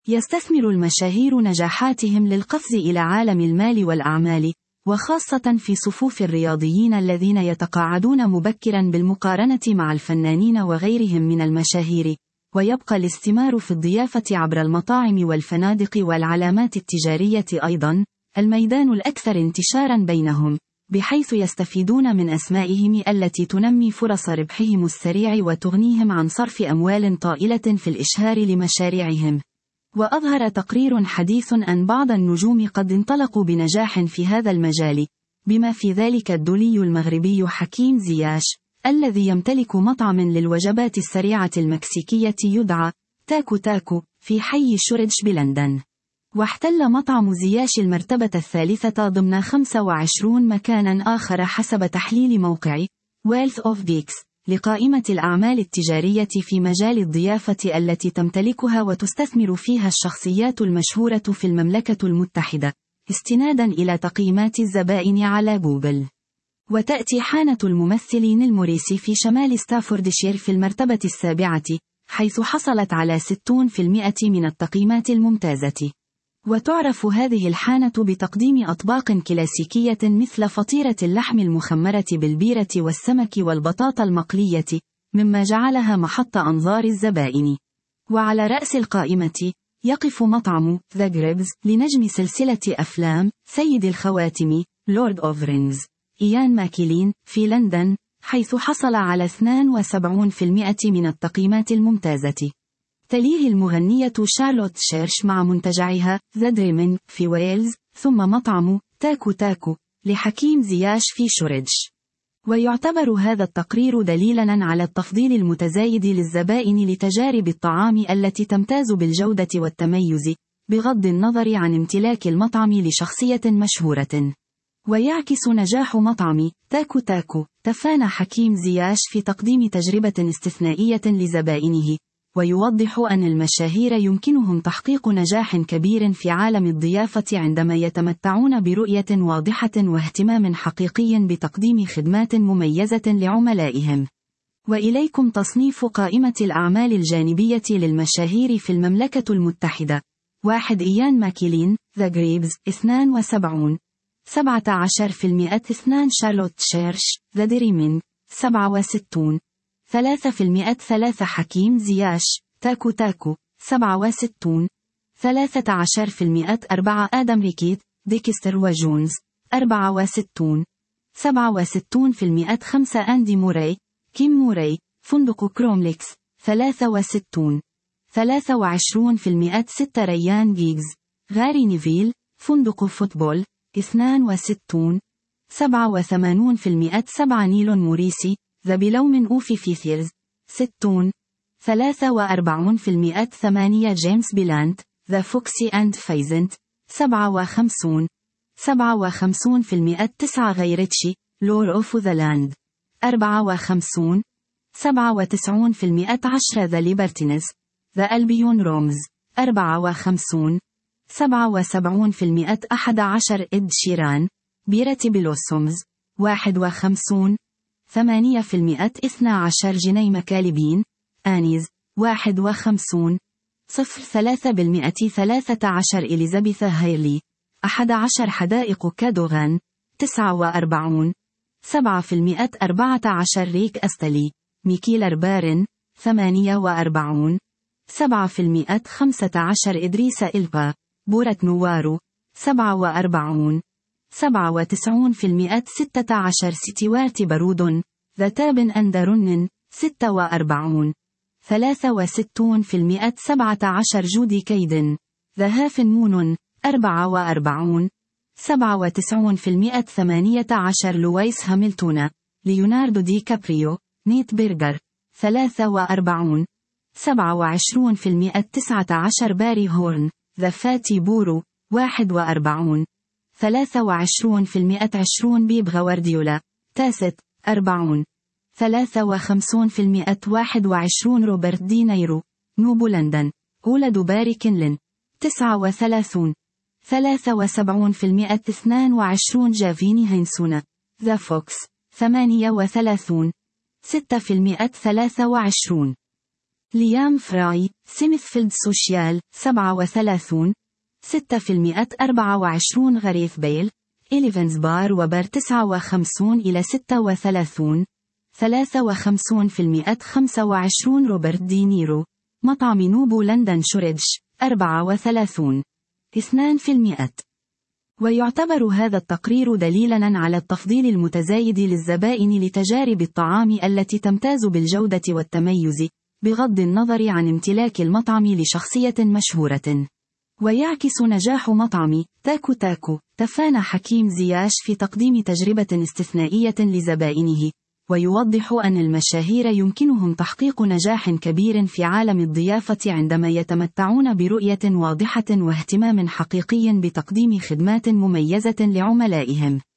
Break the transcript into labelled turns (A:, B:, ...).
A: يستثمر المشاهير نجاحاتهم للقفز إلى عالم المال والأعمال، وخاصة في صفوف الرياضيين الذين يتقاعدون مبكرا بالمقارنة مع الفنانين وغيرهم من المشاهير. ويبقى الاستثمار في الضيافة عبر المطاعم والفنادق والعلامات التجارية أيضا الميدان الأكثر انتشارا بينهم، بحيث يستفيدون من أسمائهم التي تنمي فرص ربحهم السريع وتغنيهم عن صرف أموال طائلة في الإشهار لمشاريعهم. وأظهر تقرير حديث أن بعض النجوم قد انطلقوا بنجاح في هذا المجال، بما في ذلك الدولي المغربي حكيم زياش، الذي يمتلك مطعم للوجبات السريعة المكسيكية يدعى تاكو تاكو في حي شوريدج بلندن. واحتل مطعم زياش المرتبة الثالثة ضمن 25 مكانا آخر حسب تحليل موقع Wealth of Geeks لقائمة الأعمال التجارية في مجال الضيافة التي تمتلكها وتستثمر فيها الشخصيات المشهورة في المملكة المتحدة، استنادا إلى تقييمات الزبائن على جوجل. وتأتي حانة الممثلين الموريسي في شمال ستافوردشير في المرتبة السابعة، حيث حصلت على 60% من التقييمات الممتازة. وتعرف هذه الحانة بتقديم أطباق كلاسيكية مثل فطيرة اللحم المخمرة بالبيرة والسمك والبطاطا المقلية، مما جعلها محط أنظار الزبائن. وعلى رأس القائمة يقف مطعم The Gribs لنجم سلسلة أفلام سيد الخواتم Lord of Rings إيان ماكيلين في لندن، حيث حصل على 72% من التقييمات الممتازة. تليه المغنية شارلوت شيرش مع منتجعها The Dreaming في ويلز، ثم مطعم تاكو تاكو لحكيم زياش في شوريدج. ويعتبر هذا التقرير دليلا على التفضيل المتزايد للزبائن لتجارب الطعام التي تمتاز بالجودة والتميز، بغض النظر عن امتلاك المطعم لشخصية مشهورة. ويعكس نجاح مطعم تاكو تاكو تفانى حكيم زياش في تقديم تجربة استثنائية لزبائنه، ويوضح أن المشاهير يمكنهم تحقيق نجاح كبير في عالم الضيافة عندما يتمتعون برؤية واضحة واهتمام حقيقي بتقديم خدمات مميزة لعملائهم. وإليكم تصنيف قائمة الأعمال الجانبية للمشاهير في المملكة المتحدة. 1. إيان ماكيلين The Gribs 72 17%. 2. شارلوت شيرش The Dreaming 67 3%. 3. حكيم زياش تاكو تاكو 67 13%. 4. آدم ريكيت ديكستر وجونز 64 67%. 5. أندي موراي كيم موراي فندق كرومليكس 63 23%. 6. ريان جيجز غاري نيفيل فندق فوتبول 62 87%. 7. نيلون موريسي ذا بلوم أوفي فيثيرز 60 43%. 8. جيمس بيلانت ذا فوكسي أند فايزنت 57 57%. 9. غيرتشي لور أوف ذا لاند 54 97%. 10. ذا ليبرتينز ذا ألبيون رومز 54 77%. 11. إد شيران بيرة بلوسومز 51 8%. 12. جني مكالبين آنيز 51 0.3%. 13. إليزابيث هايرلي 11. حدائق كادوغان 49 7%. 14. ريك أستلي ميكيلر بارن 48 7%. 15. إدريس إلبا بورة نوارو 47 97%. 16. ستيوارت برود ذا تابن أندرن 46 63%. 17. جودي كيدن ذا هافن مون 44 97%. 18. لويس هاملتون ليوناردو دي كابريو نيت بيرغر 43 27%. 19. باري هورن ذا فاتي بورو 41 23%. 20. بيب غوارديولا تاسة 40 53%. 21. روبرت دي نيرو نوبو لندن ولد باري كنلن 39 73%. 22. جافيني هينسونا ذا فوكس 38 6%. 23. ليام فراي، سميثفيلد سوشيال، 37 6% 24 غريث بيل، إليفنز بار وبر 59 إلى 36 53% 25 روبرت دينيرو، مطعم نوبو لندن شوريدج، 34 2%. ويعتبر هذا التقرير دليلاً على التفضيل المتزايد للزبائن لتجارب الطعام التي تمتاز بالجودة والتميز، بغض النظر عن امتلاك المطعم لشخصية مشهورة. ويعكس نجاح مطعم تاكو تاكو تفانى حكيم زياش في تقديم تجربة استثنائية لزبائنه، ويوضح أن المشاهير يمكنهم تحقيق نجاح كبير في عالم الضيافة عندما يتمتعون برؤية واضحة واهتمام حقيقي بتقديم خدمات مميزة لعملائهم.